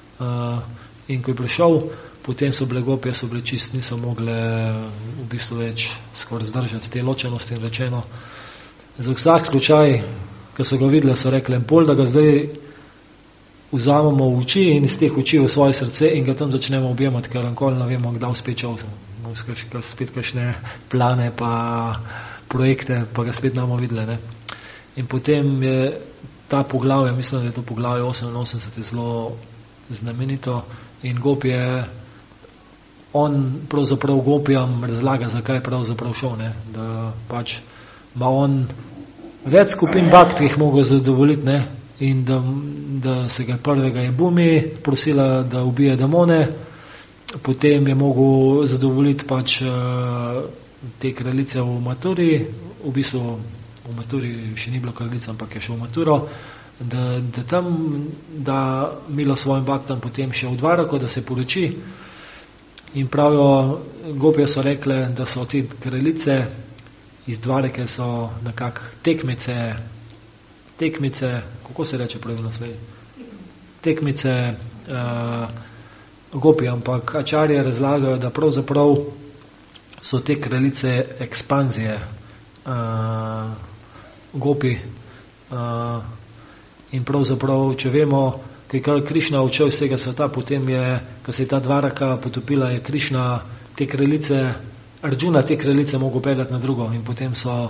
In ko je prišel, potem so bile gopje, so bile čist, niso mogle v bistvu več skoraj zdržati te ločenosti in rečeno. Za vsak slučaj, ko so ga videli, so rekli, bolj da ga zdaj vzamemo v oči in iz teh oči v svoje srce in ga tam začnemo objemati, ker ankoli ne vemo, kdaj spet čel. Spet kakšne plane pa projekte, pa ga spet namo videli. Ne. In potem je ta poglavje, mislim, da je to poglavje 88, je zelo znamenito in gopje on pravzaprav gopijam razlaga, zakaj je pravzaprav šel, ne? Da pač ima on več skupin bhakt, ki jih mogo zadovoljiti, ne? In da se ga prvega je Bumi prosila, da ubije demone, potem je mogel zadovoljiti pač te kraljice v Maturi, v bistvu v Maturi še ni bilo kraljica, ampak je šel v Maturo, da tam da milo svojim bhaktam, potem še v Dvarako, da se poroči. In pravijo, gopje so rekle, da so te kraljice iz Dvarake so nekako tekmice, kako se reče pravilno svej? Tekmice gopi, ampak ačarje razlagajo, da pravzaprav so te kraljice ekspanzije gopi in pravzaprav, če vemo, ko je Krišna odšel iz tega sveta, potem je, ko se je ta Dvaraka potopila, je Krišna te kraljice, Arjuna te kraljice mogel peljati na drugo in potem so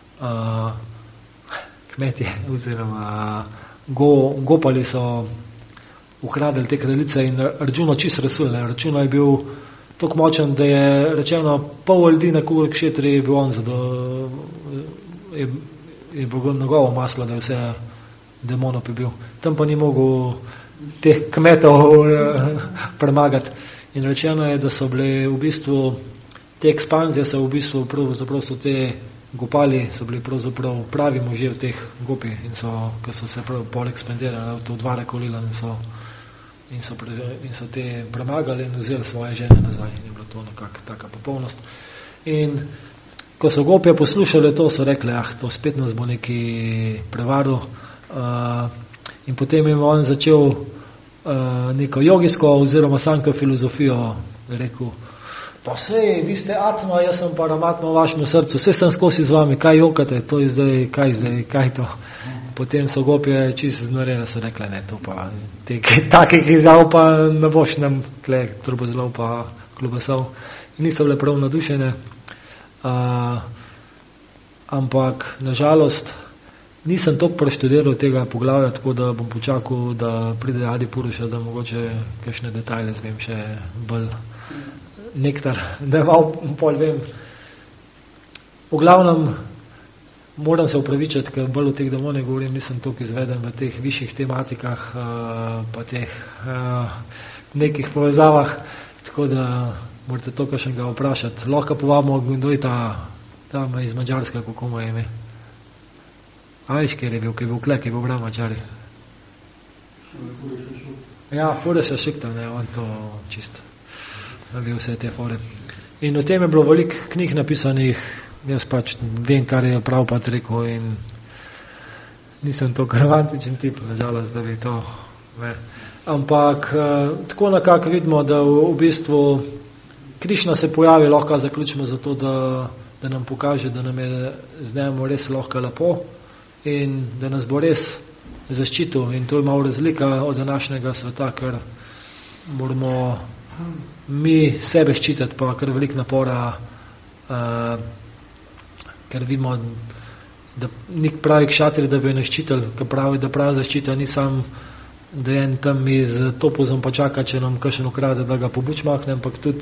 kmetje oziroma gopali so ukradili te kraljice in Arjuna čist rasul. Arjuna je bil toliko močen, da je rečeno pol ljudi na Kul Kšetri je bil on je bilo njegovo maslo, da je vse demonov pobil. Tam pa ni mogel teh kmetov premagati. In rečeno je, da so bile v bistvu te ekspanzije, so v bistvu pravzaprav so te gopali, so bili pravzaprav pravi možje v teh gopi in so, ko so se pol ekspandirali, to Dvarako lila in so te premagali in vzeli svoje žene nazaj. In je bilo to nekako taka popolnost. In ko so gopje poslušali to, so rekli, to spet nas bo neki prevaril. In potem je on začel neko jogijsko oziroma sanko filozofijo, rekel, pa sej, vi ste atma, jaz sem paramatma v vašem srcu, vse sem skozi z vami, kaj jokate, to je zdaj, kaj to. Potem so gopje čisto znorele, so rekle, ne, to pa takih izjav pa ne boš nam trobozlov pa klobasov. In niso bile prav nadušene, ampak nažalost nisem toliko preštudiral tega poglavja, tako da bom počakal, da pride Adi Puruša, da mogoče kakšne detajle zvem še bolj nektar, da malo pol vem. V glavnem moram se upravičiti, ker bolj o teh demonih govorim, nisem toliko izveden v teh višjih tematikah pa teh nekih povezavah, tako da morate to kakšnega vprašati. Lahko povabimo, kdo je tam iz Mađarska, kako mu je ime. A veš, kjer je bil, ki je bil klek, ki je bil brahmačari. Ja, Puruša Šukta, ne, on to čisto. Da bi vse te fore. In o tem je bilo veliko knjig napisanih, jaz pač vem, kar je prav pat rekel in nisem to romantičen tip, nažalost, da bi to ampak tako nekako vidimo, da v bistvu Krišna se pojavi, lahko zaključimo zato, da nam pokaže, da nam je z njemu res lahko lepo in da nas bo res zaščitil in to je malo razlika od današnjega sveta, ker moramo mi sebe ščitati, pa kar veliko napora, ker vidimo, da nik pravi kšatri, da bi nas ščitil, ker pravi, da pravi zaščita ni sam, da en tam iz topozom pa čaka, če nam kakšen ukrade, da ga pobuč makne, ampak tudi,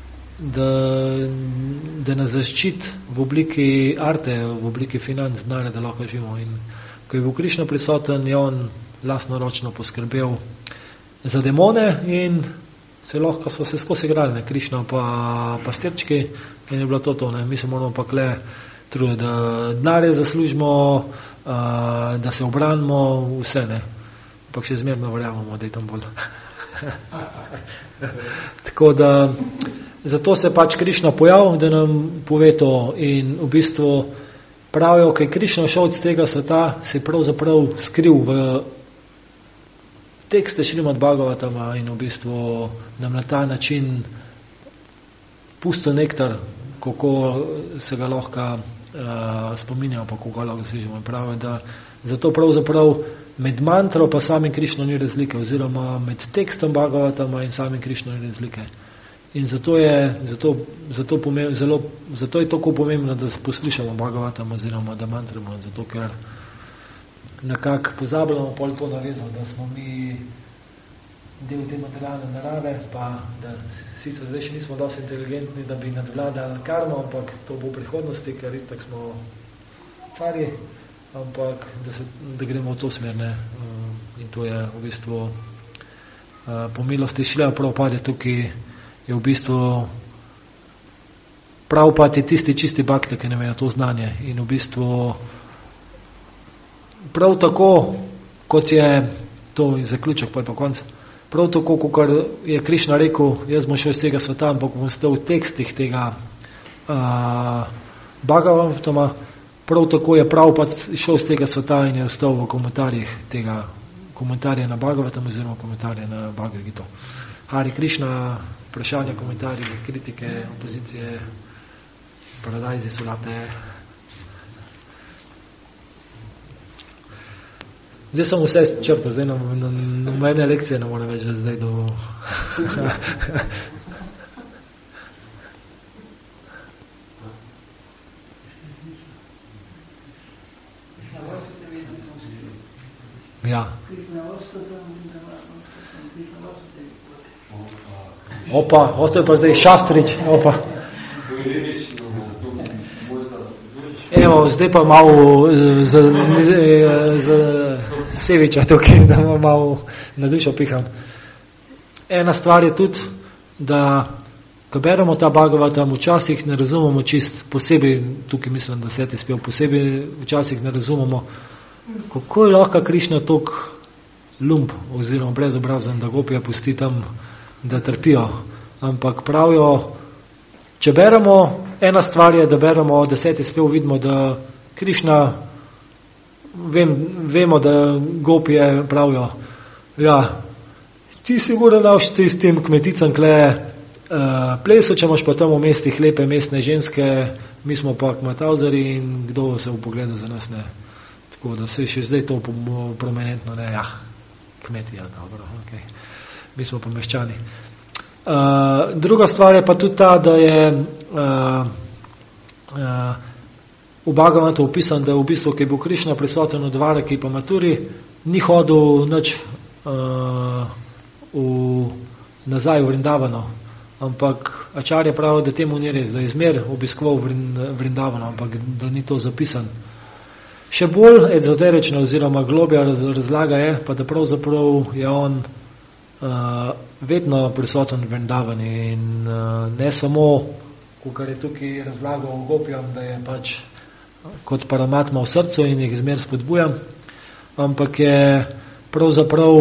da nas zaščit v obliki arte, v obliki financ, denarja, da lahko živimo. In ko je bil Krišna prisoten, je on lastnoročno poskrbel za demone in so se skozi igrali, Krišna pa pastirčki in je bilo to, ne. Mi se moramo pa kle truditi, da denarje zaslužimo, da se obranimo, vse, ne. Ampak še zmerno verjamemo, da je tam bolj. Tako da zato se pač Krišna pojavil, da nam pove to in v bistvu pravijo, ko je Krišna šel od tega sveta, se je pravzaprav skril v tekste Šrimad Bhagavatama in v bistvu nam na ta način pusto nektar, kako se ga lahko spominjamo, pa kako ga lahko dosežemo. Pravi, da zato pravzaprav med mantro pa samim Krišno ni razlike, oziroma med tekstom Bhagavatama in samim Krišno ni razlike. In zato je tako pomembno, da poslušamo Bhagavatama oziroma da mantramo, zato ker nekako pozabljamo pol to navezano, da smo mi del te materialne narave, pa da sicer zdaj še nismo dosti inteligentni, da bi nadvladali karmo, ampak to bo v prihodnosti, ker itak smo carji, ampak da gremo v to smer, ne. In to je v bistvu po milosti Šrila Prabhupada tukaj je v bistvu Prabhupada je tisti čisti bhakti, ki ne imajo to znanje in v bistvu prav tako, kot je to zaključek pa konc, prav tako, kot je Krišna rekel, jaz bom šel iz tega sveta, ampak bom stal v tekstih tega Bhagavatama, prav tako je Prabhupada šel iz tega sveta in je ostal v komentarjih tega komentarje na Bhagavatam oziroma komentarje na Bhagavad Gita. Hari Krišna, vprašanja, komentarje, kritike, opozicije, paradajzi, solate. Zdaj sem vse črpal, zdaj nobene lekcije ne moram več, da zdaj do... Ja. Opa, ostao je pa zdaj Šastrič, opa. Evo, zdaj pa malo za Seviča tukaj, da malo na dušo piham. Ena stvar je tudi, da ko beremo ta Bhagavatam, včasih ne razumemo čist, posebej, tukaj mislim, da se je spel, posebej včasih ne razumemo, kako je lahko Krišna tok lump oziroma brezobrazen, da gopija pusti tam, da trpijo. Ampak pravijo, če beremo, ena stvar je, da beremo 10. spev, vidimo, da Krišna, vemo, da gopije pravijo, ja, ti si mora navšti s tem kmeticam kle plesu, če imaš pa tam v mestih lepe mestne ženske, mi smo pa kmetavzari in kdo se v pogledu za nas ne. Tako da se še zdaj to prominentno ne, kmeti, dobro, okay. Mi smo pa meščani. Druga stvar je pa tudi ta, da je v Bhagavatu opisan, da je v bistvu, ki je bil Krišna prisoten v Dvaraki pa Maturi, ni hodil nič nazaj v Vrindavano, ampak Ačarja pravi, da temu ni res, da je zmer obiskoval Vrindavano, ampak da ni to zapisan. Še bolj ezoterična oziroma globja razlaga je, pa da pravzaprav je on vedno prisoten v Vrindavani in ne samo, kar je tukaj razlagal o gopijam, da je pač kot paramatma v srcu in jih zmer spodbujam, ampak je pravzaprav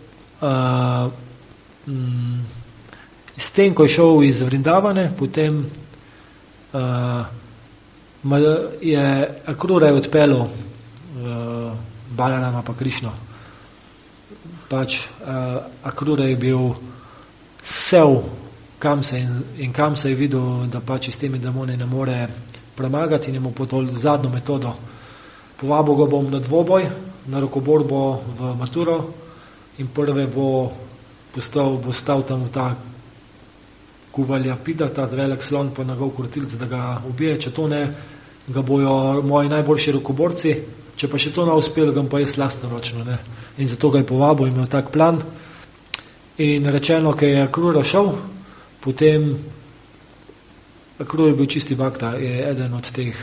s tem, ko je šel iz Vrindavane, potem je Akrura je odpeljal Balarama pa Krišno. Pač Akrura je bil sev Kamse in Kamse je videl, da pač s temi demoni ne more premagati in je mu potol zadnjo metodo. Povabil ga bom na dvoboj, na rokoborbo v Maturo in prve bo stal tam ta Kuvalja Pida, ta velik slon pa njegov krotilc, da ga ubije, če to ne, ga bojo moji najboljši rokoborci, če pa še to ne uspel, ga pa jaz lastnoročno, ne. In zato ga je povabil, imel tak plan. In rečeno, ko je Akrura šel, potem Akrura je bil čisti bhakta, je eden od teh,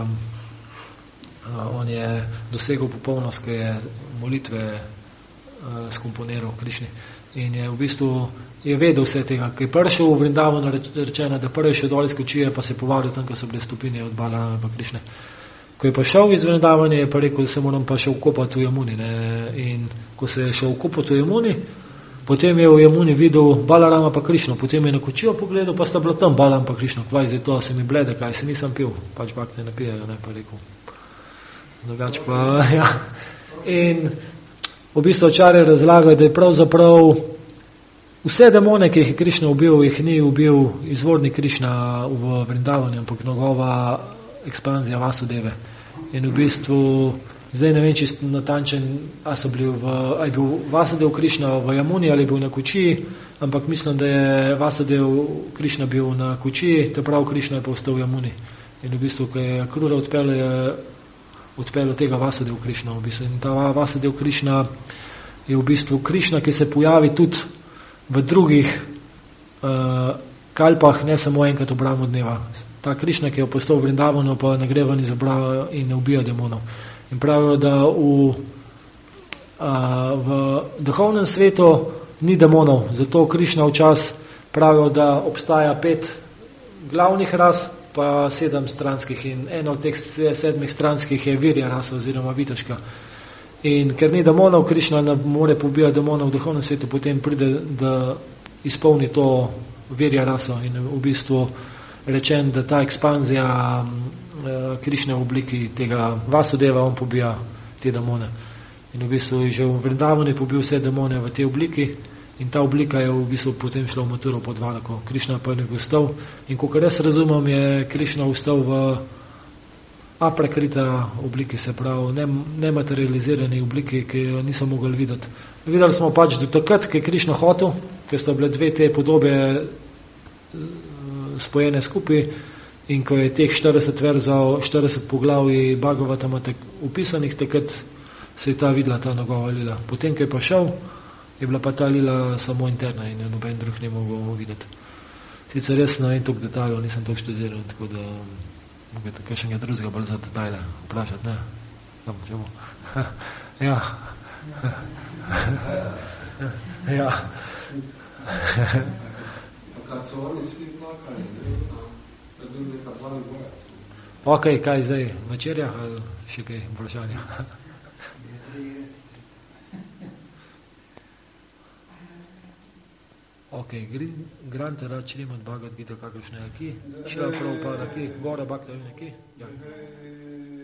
on je dosegel popolnost, ko je molitve skomponiral Krišni. In je v bistvu je vedel vse tega, ko je prišel v Vrindavano, rečeno, da prvi še dol iz kočije, pa se je povaril tam, ko so bile stopinje od Balarama pa Krišne. Ko je pa šel iz Vrindavane, je pa rekel, da se moram pa še vkopati v Jamuni, ne. In ko se je šel vkopati v Jamuni, potem je v Jamuni videl Balarama pa Krišno, potem je na kočijo pogledal, pa sta bilo tam Balaram pa Krišno. Kvaj, zdaj to se mi blede, kaj se nisem pil, pač bakte ne pijejo, ne, pa rekel. Drugač pa, ja. In v bistvu Ačarja razlaga, da je pravzaprav vse demone, ki jih je Krišna ubil, jih ni ubil izvorni Krišna v Vrindavani, ampak njegova ekspanzija Vasudeve. In v bistvu, zdaj ne vem čist natančen, a je bil Vasudev Krišna v Jamuni ali je bil na Kočiji, ampak mislim, da je Vasudev Krišna bil na Kočiji, te prav Krišna je pa ostal v Jamuni. In v bistvu, ko je Akrura odpeljal tega Vasudev Krišna, v bistvu. In ta Vasudev Krišna je v bistvu Krišna, ki se pojavi tudi v drugih kalpah, ne samo enkrat v Brahmo dneva. Ta Krišna, ki je postal v Vrindavanu, pa ne gre ven iz obrava in ne ubija demonov. In pravijo, da v duhovnem svetu ni demonov, zato Krišna včas pravijo, da obstaja 5 glavnih ras, pa 7 stranskih in ena od teh 7 stranskih je virja rasa oziroma vitaška. In ker ni demonov, Krišna ne more pobijati demonov v duhovnem svetu, potem pride, da izpolni to virja raso in v bistvu rečen, da ta ekspanzija Krišne v obliki tega Vasudeva, on pobija te demone. In v bistvu je že v Vrindavanu pobil vse demone v tej obliki in ta oblika je v bistvu potem šla v Maturo pod Dvarako. Krišna pa je nekaj ustal in kakor jaz razumem, je Krišna ustal v aprekrita obliki, se pravi nematerializirani obliki, ki jo nisem mogel videti. Videli smo pač do takrat, ki je Krišna hotel, ker sta bile 2 te podobe spojene skupaj in ko je teh 40 verzov, 40 poglavij Bhagavatama upisanih, takrat se je ta videla, ta njegova lila. Potem, ko je pa šel, je bila pa ta lila samo interna in jo noben drug ne mogel videti. Sicer res ne vem toliko detaljev, nisem toliko študiral, tako da mogoče tako še nekaj drugega bolj za detajle vprašati, ne? Samo čemu? Ja. Ja. Kad so oni svi plakali, da je bil neka plan boja. Ok, kaj zdaj? Večerja ali še kaj vprašanja? Ok, Granta Rad Šrimad Bhagavad Gita, kakršne je ki? Šla Prabhupada ki? Gora Bhakta Vina ki? Ja.